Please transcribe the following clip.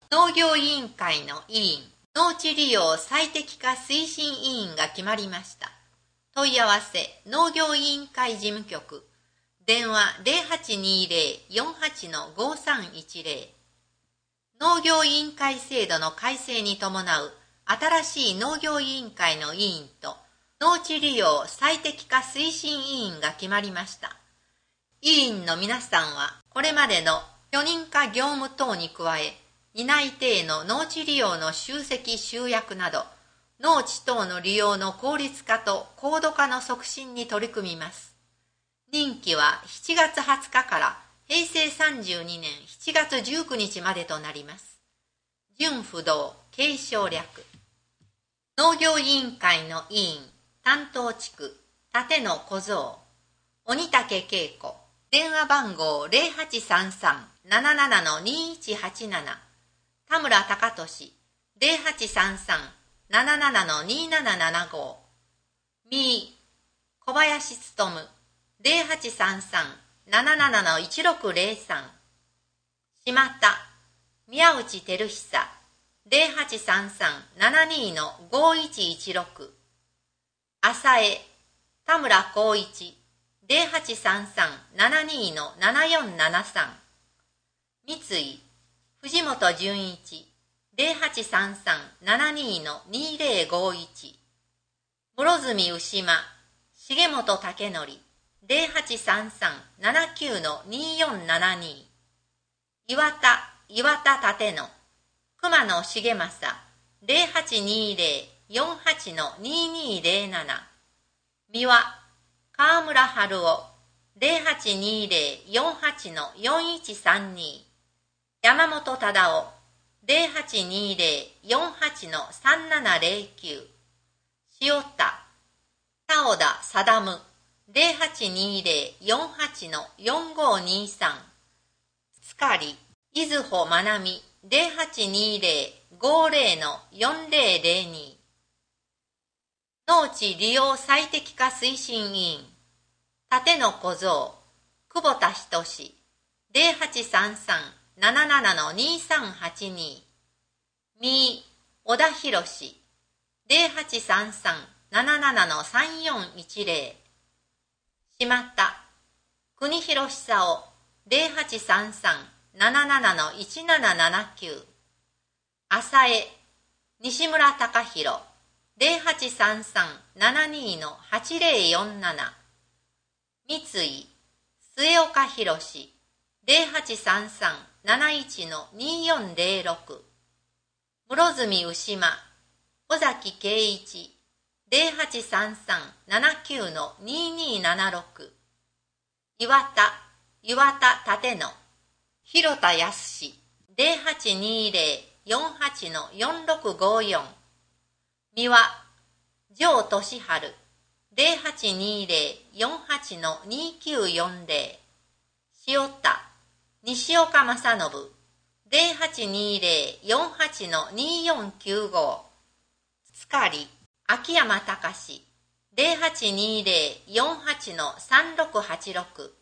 農業委員会の委員、農地利用最適化推進委員が決まりました。問い合わせ、農業委員会事務局、電話 0820-48-5310。農業委員会制度の改正に伴う新しい農業委員会の委員と農地利用最適化推進委員が決まりました。委員の皆さんはこれまでの許認可業務等に加え、担い手への農地利用の集積集約など、農地等の利用の効率化と高度化の促進に取り組みます。任期は7月20日から平成32年7月19日までとなります。準不動、継承略。農業委員会の委員、担当地区、立野小僧、鬼竹恵子、電話番号 0833-77-2187、田村隆俊、0833-77-2775、みー、小林勉、0833-77-1603、島田、宮内照久、0833-72-5116、浅江、田村光一、0833-72-7473、三井、藤本純一、0833-72-2051、室住牛間、重本武則、0833-79-2472、岩田立野、熊野重正、0820-48-2207、三輪、川村春夫、0820-48-4132、山本忠夫、0820-48-3709、塩田、田尾田定、0820-48-4523、塚り、伊豆穂まなみ、0820-50-4002、農地利用最適化推進委員、立野小僧、久保田仁、0833-77-2382、みー、小田博、0833-77-3410、島田、国広久夫、0833-77-1779、浅江、西村隆弘、0833-72-8047、三井、末岡博、0833-71-2406、室住牛間、尾崎圭一、0833-79-2276、岩田立野、広田康、0820-48-4654、三輪、城俊春、0820-48-2940、塩田、西岡正信、0820-48-2495、塚り、秋山隆、0820-48-3686、